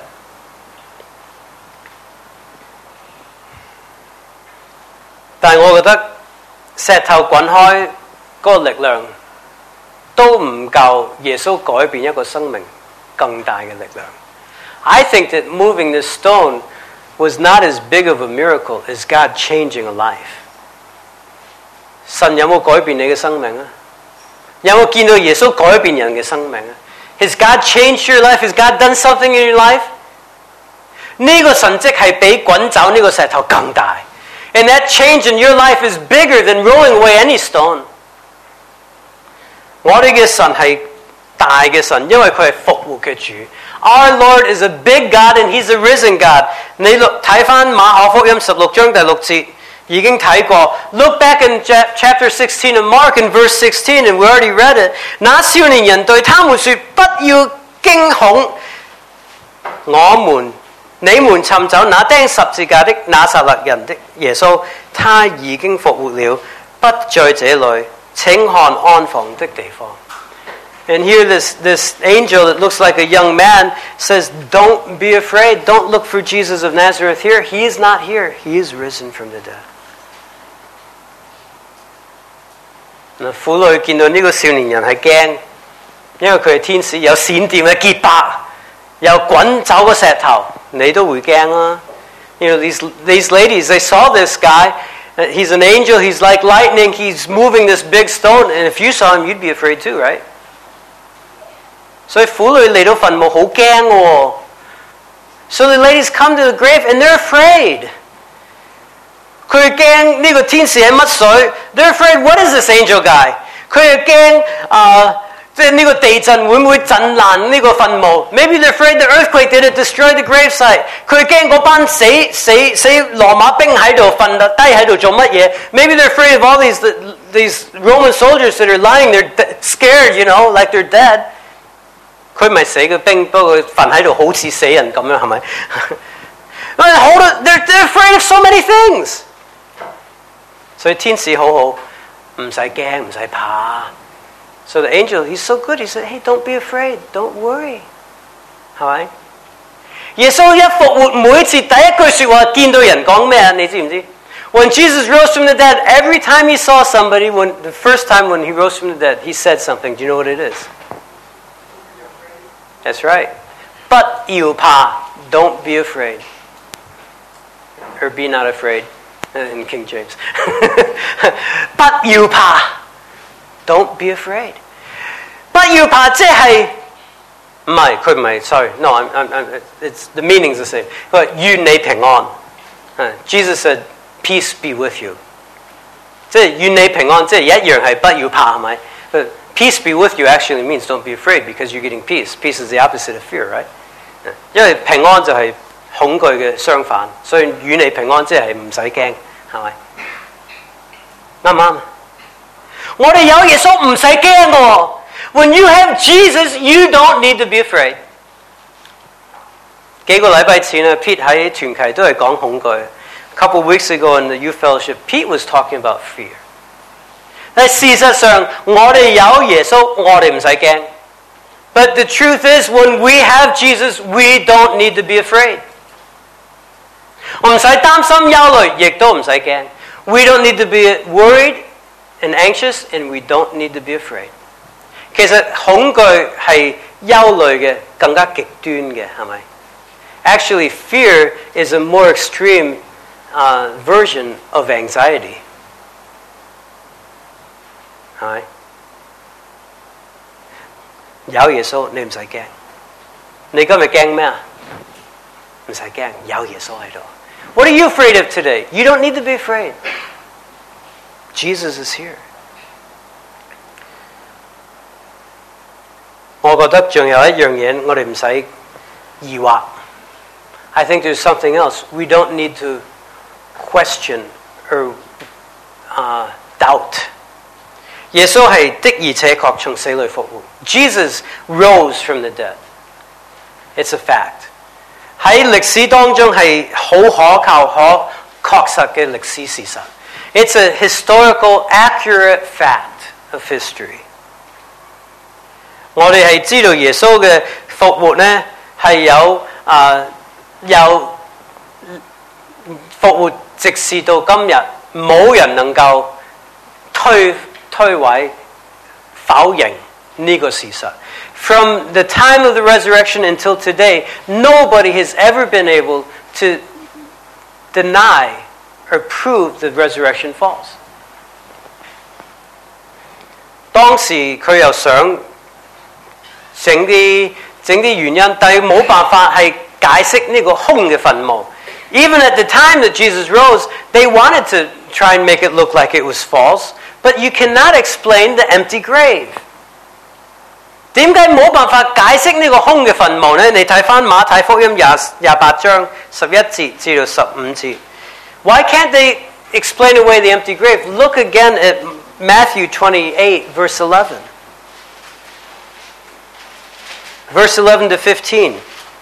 A: 但係我覺得石頭滾開嗰個力量都唔夠耶穌改變一個生命更大嘅力量。I think that moving this stone was not as big of a miracle as God changing a life. 神有冇改變你嘅生命啊？有冇見到耶穌改變人嘅生命啊？ Has God changed your life? Has God done something in your life? 呢個神蹟係比滾走呢個石頭更大。And that change in your life is bigger than rolling away any stone. 我哋嘅神係大嘅神，因為佢係復活嘅主。Our Lord is a big God and He's a risen God. 你睇翻馬可福音十六章第六節已經睇過。Look back in chapter sixteen of Mark in verse sixteen, and we already read it. 那少年人對他們說：不要驚恐，我們你們尋找那釘十字架的拿撒勒人的耶穌，他已經復活了，不在這裏，請看安放的地方。And here this, this angel that looks like a young man says, don't be afraid, don't look for Jesus of Nazareth here. He is not here. He is risen from the dead. 嗱，婦女見到呢個少年人係驚，因為佢係天使，有閃電嘅潔白，又滾走個石頭，你都會驚啦。You know, these, these ladies, they saw this guy. He's an angel. He's like lightning. He's moving this big stone. And if you saw him, you'd be afraid too, right? 所以婦女嚟到墳墓好驚喎。So the ladies come to the grave and they're afraid. 佢驚呢個天使係乜水 ？They're afraid. What is this angel guy? 佢係驚啊，即係呢個地震會唔會震爛呢個墳墓 ？Maybe they're afraid the earthquake did it destroy the gravesite. 佢驚嗰班死死死羅馬兵喺度瞓低喺度做乜嘢 ？Maybe they're afraid of all these these Roman soldiers that are lying there scared, you know, like they're dead. 佢唔係死嘅兵，不過瞓喺度好似死人咁樣，係咪？好多 they're they're afraid of so many things. 所以天使好好，唔使驚，唔使怕。So the angel, he's so good. He said, "Hey, don't be afraid, don't worry." 係咪？耶穌一復活，每次第一句説話見到人講咩啊？你知唔知 ？When Jesus rose from the dead, every time he saw somebody, when the first time when he rose from the dead, he said something. Do you know what it is? That's right. 不要怕 don't be afraid. Or be not afraid in King James. 不要怕 don't be afraid. 不要怕即係唔係佢唔係 sorry no I'm, I'm, I'm, it's the meaning's the same. 佢話願你平安。Jesus said peace be with you. 即係願你平安，即係一樣係不要怕係咪？ Peace be with you actually means don't be afraid because you're getting peace. Peace is the opposite of fear, right? 因為平安就係恐懼嘅相反，所以與你平安即係唔使驚，係咪？啱唔啱？我哋有耶穌唔使驚喎。When you have Jesus, you don't need to be afraid. 幾個禮拜前啊 ，Pete 喺團契都係講恐懼。A couple weeks ago in the youth fellowship, Pete was talking about fear. 但事實上，我哋有耶穌，我哋唔使驚。 But the truth is, when we have Jesus, we don't need to be afraid. 我唔使擔心憂慮，亦都唔使驚。We don't need to be worried and anxious, and we don't need to be afraid. 其實恐懼係憂慮嘅更加極端嘅，係咪？ Actually, fear is a more extreme uh, version of anxiety. 係咪？有耶穌，你唔使驚。你今日驚咩啊？唔使驚，有耶穌喺度。What are you afraid of today? You don't need to be afraid. Jesus is here. 我覺得仲有一樣嘢，我哋唔使疑惑。I think there's something else. We don't need to question or uh, doubt. 耶穌係的而且確從死裏復活。Jesus rose from the dead. It's a fact. 喺歷史當中係好可靠、可確實嘅歷史事實。It's a historical, accurate fact of history. 我哋係知道耶穌嘅復活呢係有啊、呃、有復活，直至到今日，冇人能夠推推諉否認呢個事實。From the time of the resurrection until today, nobody has ever been able to deny or prove the resurrection false. 當時佢又想整啲整啲原因，但係冇辦法係解釋呢個空嘅墳墓。Even at the time that Jesus rose, they wanted to try and make it look like it was false, but you cannot explain the empty grave. 點解冇辦法解釋呢個空嘅墳墓呢？你睇返馬太福音廿廿八章十一節至到十五節。Why can't they explain away the empty grave? Look again at Matthew twenty-eight, verse eleven. Verse eleven to fifteen.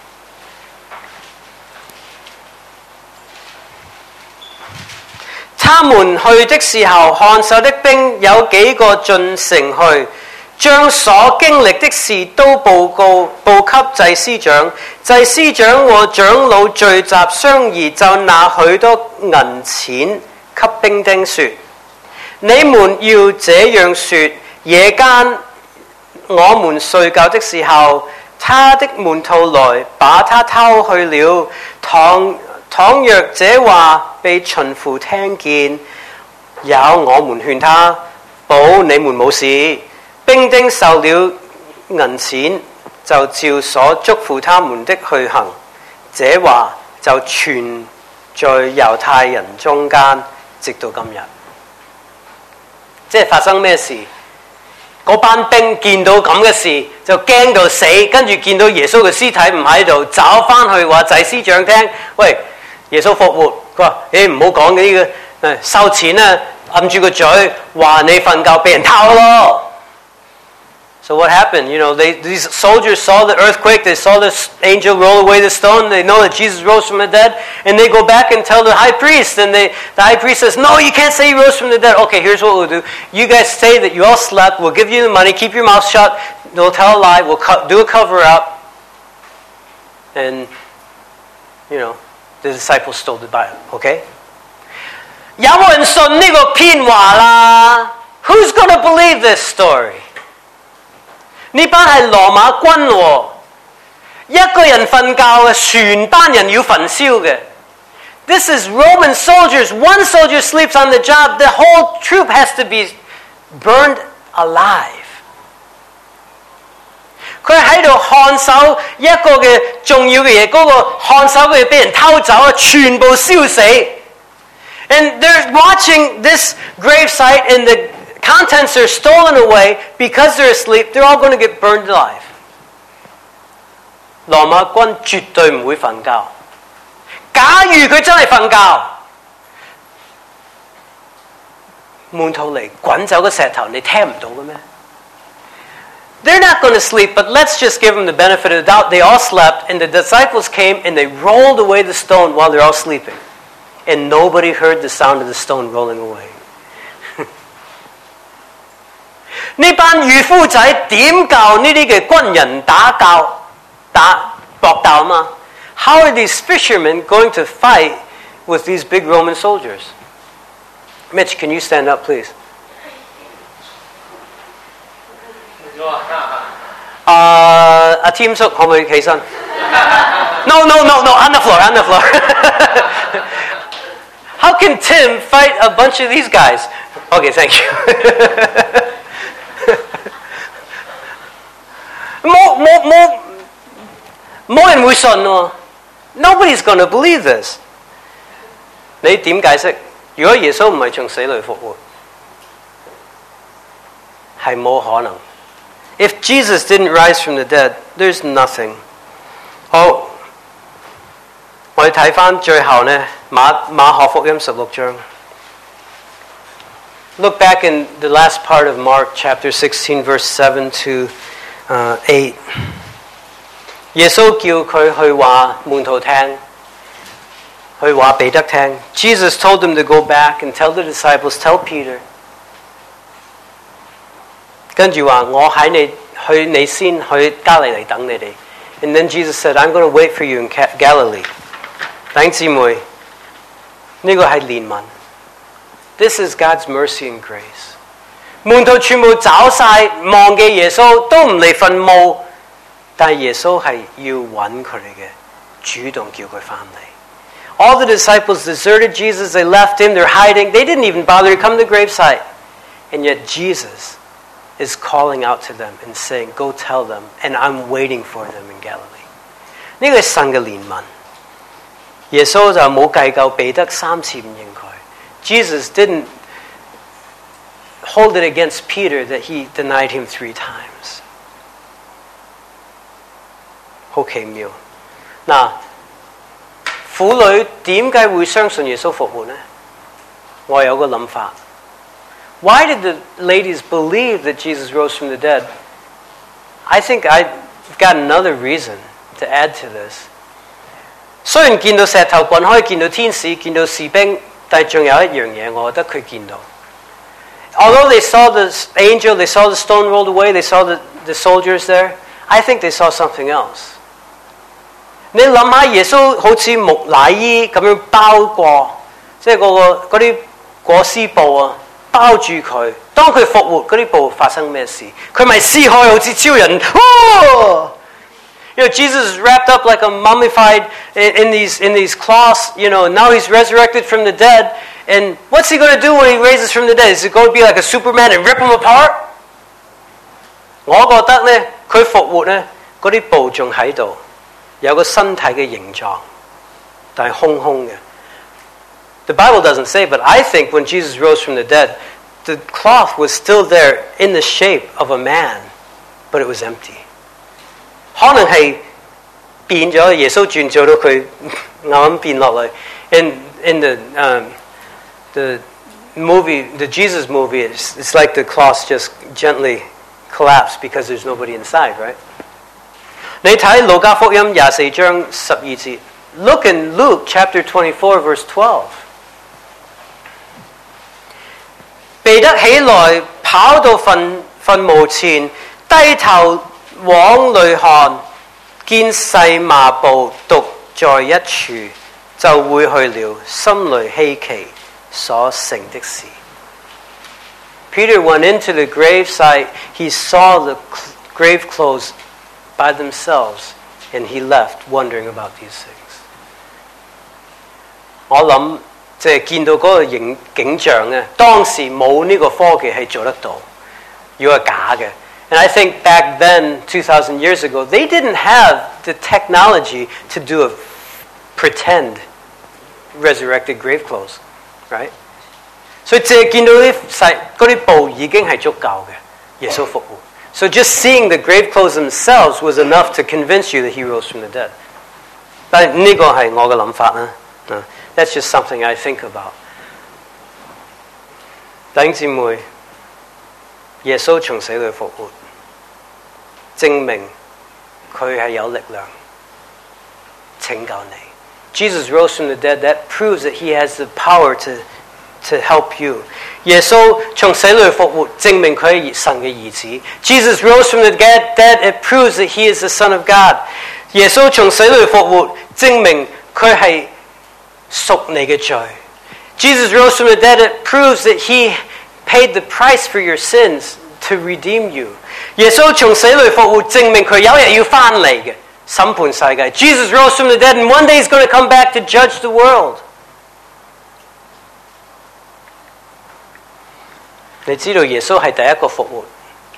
A: 他們去的時候，看守的兵有幾個進城去，將所經歷的事都報告報給祭司長。祭司長和長老聚集商議，就拿許多銀錢給兵丁說：你們要這樣說，夜間我們睡覺的時候，他的門徒來把他偷去了。倘倘若這話被巡撫聽見，有我們勸他，保你們冇事。兵丁受了銀錢，就照所囑咐他們的去行。這話就傳在猶太人中間，直到今日。即係發生咩事？嗰班兵見到咁嘅事就驚到死，跟住見到耶穌嘅屍體唔喺度，找翻去話祭司長聽：喂，耶穌復活。佢話：你唔好講呢個誒收錢啊，揞住個嘴，話你瞓覺俾人偷咯。So what happened? You know, they, these soldiers saw the earthquake, they saw the angel roll away the stone, they know that Jesus rose from the dead, and they go back and tell the high priest, and they, the high priest says, no, you can't say he rose from the dead. Okay, here's what we'll do. You guys say that you all slept, we'll give you the money, keep your mouth shut, they'll tell a lie, we'll co- do a cover-up, and, you know, the disciples stole the Bible, okay? 有冇人信呢個騙話啦？ Who's going to believe this story? 呢班係羅馬軍喎，一個人瞓覺嘅，全班人要焚燒嘅。This is Roman soldiers. One soldier sleeps on the job. The whole troop has to be burned alive. 佢喺度看守一個嘅重要嘅嘢，嗰個看守嘅嘢俾人偷走啊，全部燒死。And they're watching this gravesite and the contents are stolen away because they're asleep. They're all going to get burned alive. 羅馬軍絕對唔會瞓覺。假如佢真係瞓覺，門徒嚟滾走個石頭，你聽唔到嘅咩？ They're not going to sleep, but let's just give them the benefit of the doubt. They all slept, and the disciples came and they rolled away the stone while they're all sleeping. And nobody heard the sound of the stone rolling away. 呢班漁夫仔點教呢啲嘅軍人打交打搏鬥嘛 ？How are these fishermen going to fight with these big Roman soldiers? Mitch, can you stand up, please? 啊，阿 Tim 叔可唔可以起身 ？No, no, no, no, on the floor, on the floor. How can Tim fight a bunch of these guys? Okay, thank you. 冇冇冇冇人會信喎 Nobody's going to believe this. 你點解釋？如果耶穌唔係從死裏復活，係冇可能。If Jesus didn't rise from the dead, there's nothing. 好，我哋睇翻最後呢，馬馬可福音十六章。Look back in the last part of Mark chapter sixteen, verse seven to uh, eight. 耶穌叫佢去話門徒聽，去話彼得聽。Jesus told them to go back and tell the disciples, tell Peter. 跟住話我喺你去你先去加利利等你哋。And then Jesus said, I'm going to wait for you in Galilee. 弟兄姊妹，呢個係憐憫。This is God's mercy and grace. 門徒全部找晒，忘記耶穌，都唔嚟墳墓。但係耶穌係要揾佢哋嘅，主動叫佢翻嚟。All the disciples deserted Jesus. They left him. They're hiding. They didn't even bother to come to the gravesite. And yet Jesus is calling out to them and saying, go tell them, and I'm waiting for them in Galilee. 呢個係神嘅憐憫。耶穌就冇計較彼得三次唔認佢。Jesus didn't hold it against Peter that he denied him three times. 好奇妙。嗱，婦女點解會相信耶穌復活呢？我有個諗法。Why did the ladies believe that Jesus rose from the dead? I think I've got another reason to add to this. 雖然見到石頭滾開，見到天使，見到士兵，但係仲有一樣嘢，我覺得佢見到。Although they saw the angel, they saw the stone rolled away, they saw the, the soldiers there, I think they saw something else. 你諗下耶穌好似木乃伊咁樣包過，即係嗰個嗰啲裹屍布啊，包住佢。當佢復活，嗰啲布發生咩事？佢咪撕開好似超人。哦 You know, Jesus is wrapped up like a mummified in, in these in these cloths. You know, now he's resurrected from the dead. And what's he going to do when he raises from the dead? Is he going to be like a Superman and rip them apart? 我覺得呢，佢復活呢，嗰啲布仲喺度，有個身體嘅形狀，但係空空嘅。The Bible doesn't say, but I think when Jesus rose from the dead, the cloth was still there in the shape of a man, but it was empty. 可能係變咗，耶穌轉做到佢啱啱變落嚟。In in the um, the movie, the Jesus movie, it's, it's like the cloth just gently collapsed because there's nobody inside, right? 你睇路加福音廿四章十二節。Look in Luke chapter twenty-four, verse twelve. 彼得起來，跑到墳墳墓前，低頭往裏看，見細麻布獨在一處，就會去了，心裏希奇所成的事。Peter went into the gravesite. He saw the grave clothes by themselves, and he left wondering about these things. 我諗即係見到嗰個景景象咧，當時冇呢個科技係做得到，如果係假嘅。And I think back then, two thousand years ago, they didn't have the technology to do a pretend resurrected grave clothes, right? 所以淨係見到啲細嗰啲布已經係足夠嘅，耶穌復活。So just seeing the grave clothes themselves was enough to convince you that he rose from the dead. 但係呢個係我嘅諗法啦。That's just something I think about. 弟兄姊妹，耶穌從死裏復活，證明佢係有力量拯救你。Jesus rose from the dead. That proves that he has the power to to help you. 耶穌從死裏復活，證明佢係神嘅兒子。Jesus rose from the dead, it proves that he is the Son of God. 耶穌從死裏復活，證明佢係贖你嘅罪。Jesus rose from the dead, it proves that he paid the price for your sins to redeem you. 耶穌從死裏復活，證明佢有日要翻嚟嘅，審判世界。Jesus rose from the dead, and one day he's going to come back to judge the world. 你知道耶穌係第一個復活，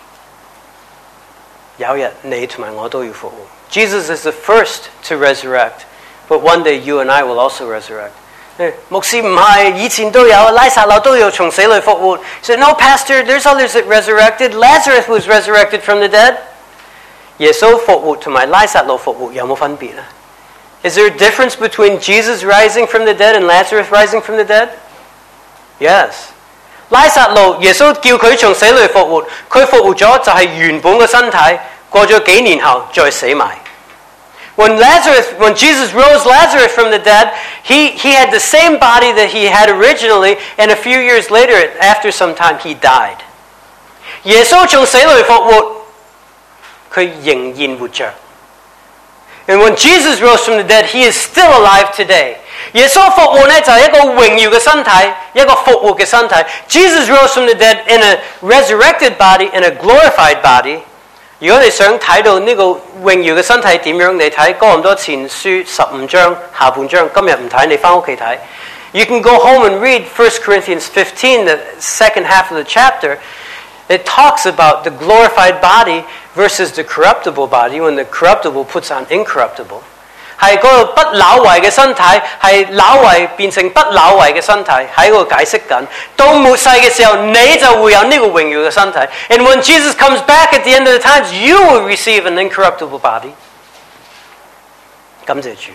A: 有日你同埋我都要復活。Jesus is the first to resurrect, but one day you and I will also resurrect. 牧師唔係，以前都有，拉撒路都有從死裏復活。So no, Pastor, there's others that resurrected. Lazarus was resurrected from the dead. 耶穌復活同埋拉撒路復活有冇分別啊？ Is there a difference between Jesus rising from the dead and Lazarus rising from the dead? Yes. 拉撒路耶穌叫佢從死裏復活，佢復活咗就係原本嘅身體，過咗幾年後再死埋。When Lazarus, when Jesus rose Lazarus from the dead, he, he had the same body that he had originally, and a few years later, after some time, he died. 耶穌從死裏復活，佢仍然活着。And when Jesus rose from the dead, he is still alive today. 耶穌復活呢就係一個榮耀嘅身體，一個復活嘅身體。Jesus rose from the dead in a resurrected body, in a glorified body. 如果你想睇到呢個榮耀嘅身體點樣，你睇哥林多前書十五章下半章。今日唔睇，你返屋企睇。You can go home and read First Corinthians fifteen, the second half of the chapter. It talks about the glorified body versus the corruptible body when the corruptible puts on incorruptible. 係嗰個不朽壞嘅身體，係朽壞變成不朽壞嘅身體，喺嗰度解釋緊。到末世嘅時候，你就會有呢個榮耀嘅身體。And when Jesus comes back at the end of the times, you will receive an incorruptible body. 感謝主，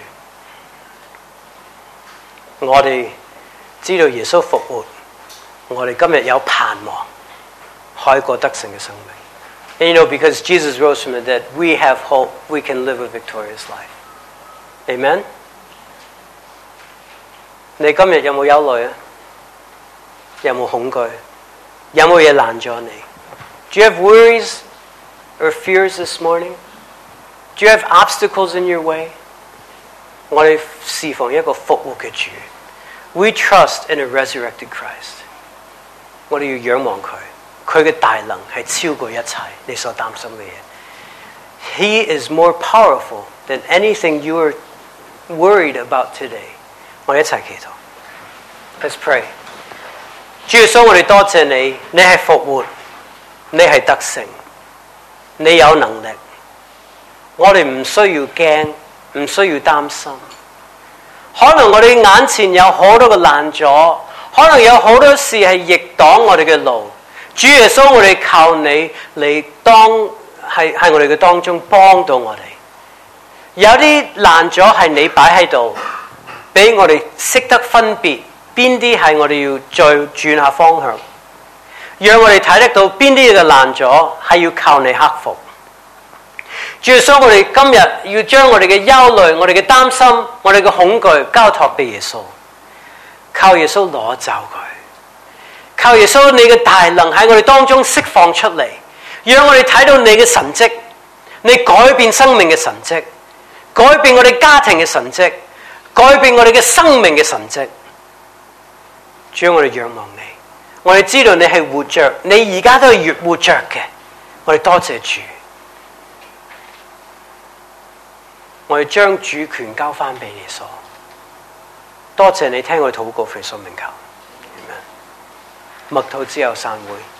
A: 我哋知道耶穌復活，我哋今日有盼望，可以過得勝嘅生命。And you know, because Jesus rose from the dead, we have hope. We can live a victorious life. Amen? 你今日有冇憂慮啊？有冇恐懼？有冇嘢攔咗你？ Do you have worries or fears this morning? Do you have obstacles in your way? 我哋侍奉一個復活嘅主。We trust in a resurrected Christ. 我哋要仰望佢，佢嘅大能係超過一切你所擔心嘅嘢。He is more powerful than anything you are worried about today. 我哋一齊祈禱。Let's pray. 主耶穌，我哋多謝你，你係復活，你係得勝，你有能力。我哋唔需要驚，唔需要擔心。可能我哋眼前有好多嘅攔阻，可能有好多事係逆擋我哋嘅路。主耶穌，我哋靠你嚟當係喺我哋嘅當中幫到我哋。有啲攔阻係你擺喺度，俾我哋識得分別邊啲係我哋要再轉下方向，讓我哋睇得到邊啲嘅攔阻係要靠你克服。主耶穌，我哋今日要將我哋嘅憂慮、我哋嘅擔心、我哋嘅恐懼交託俾耶穌，靠耶穌攞走佢，靠耶穌你嘅大能喺我哋當中釋放出嚟，讓我哋睇到你嘅神蹟，你改變生命嘅神蹟，改變我哋家庭嘅神蹟，改變我哋嘅生命嘅神蹟。主，我哋仰望你，我哋知道你係活着，你而家都係越活着嘅。我哋多謝主，我哋將主權交翻俾耶穌。多謝你聽我哋禱告，奉耶穌名求。默禱之後散會。